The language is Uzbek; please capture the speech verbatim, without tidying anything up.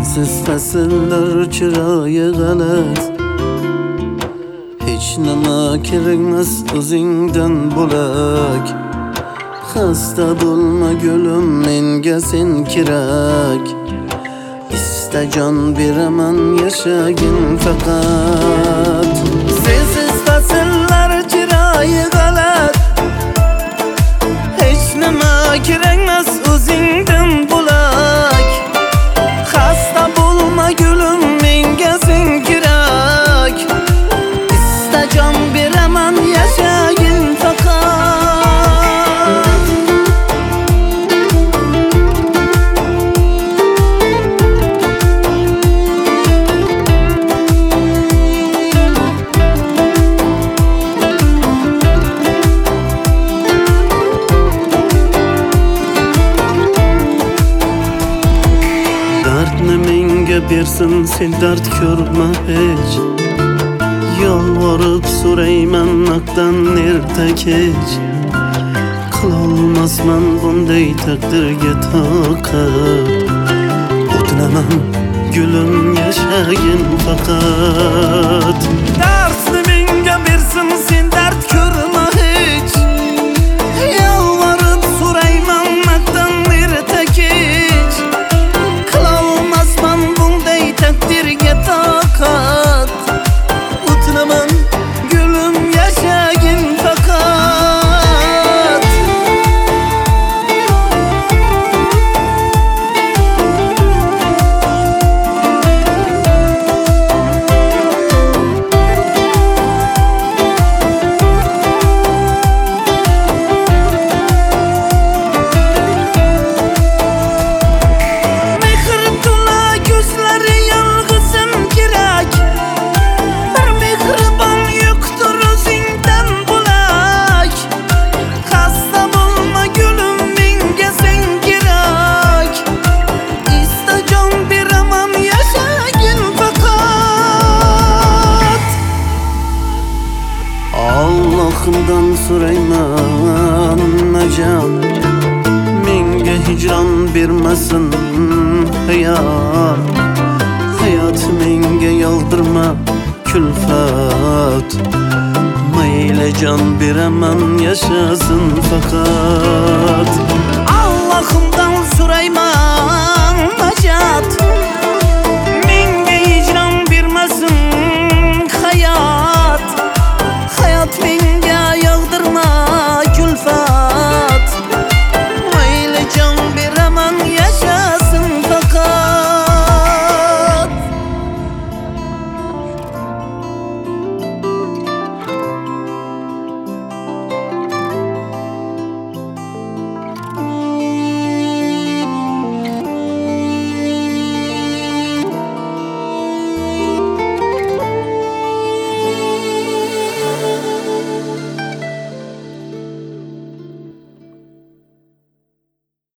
Sensiz fasllar chiroyi g'alat, hech nima kerakmas o'zingdan bo'lak. Xasta bo'lma gulim, menga sen kerak. Ista jon beraman, yashagin faqat. Sensiz fasllar chiroyi g'alat, hech nima kerakmas o'zingdan bo'lak. Xasta bo'lma gulim, menga sen kerak. Ista jon beraman, yashagin faqat. Dardni menga bersin, sen dard ko'rma hech. Yolvorib so'rayman naqdan erta kech. Qilolmasman bunday taqdirga toqat. O'tinaman gulim, yashagin faqat. Dardni menga bersin, sen dard ko'rma hech. Yolvorib so'rayman naqdan erta kech. Qilolmasman bunday taqdirga toqat. O'tinaman gulim, yashagin faqat. Mehr to'la ko'zlari yolg'izim kerak. Bir mehribon yo'qdir o'zingdan bo'lak. Xasta bo'lma gulim, menga sen kerak. Ista jon beraman, yashagin faqat. Allohimdan so'rayman najot, menga hijron bermasin hayot. Hayot menga yoldirma kulfat. Mayli jon beraman, yashasin faqat. Allohimdan so'rayman najot, menga hijron bermasin hayot. Hayot menga